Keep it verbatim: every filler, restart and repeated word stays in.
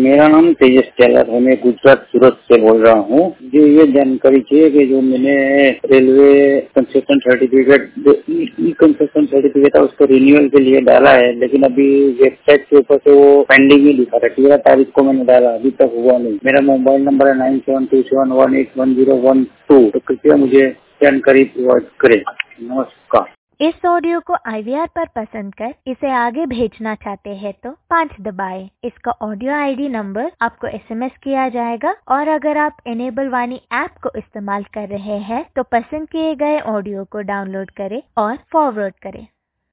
मेरा नाम तेजस टेलर है। मैं गुजरात सूरत से बोल रहा हूँ। मुझे ये जानकारी चाहिए कि जो मैंने रेलवे कंसेशन सर्टिफिकेट जो ई कंसेशन सर्टिफिकेट है उसको रिन्यूअल के लिए डाला है, लेकिन अभी वेबसाइट के ऊपर से वो पेंडिंग ही दिखा रहा है। तेरह तारीख को मैंने डाला, अभी तक हुआ नहीं। मेरा मोबाइल नंबर है nine seven two seven one eight one zero one two. तो कृपया मुझे जानकारी प्रोवाइड करें। नमस्कार। इस ऑडियो को आई वी आर पर पसंद कर इसे आगे भेजना चाहते हैं तो पाँच दबाएं। इसका ऑडियो आई डी नंबर आपको एस एम एस किया जाएगा और अगर आप इनेबल वाणी ऐप को इस्तेमाल कर रहे हैं तो पसंद किए गए ऑडियो को डाउनलोड करें और फॉरवर्ड करें।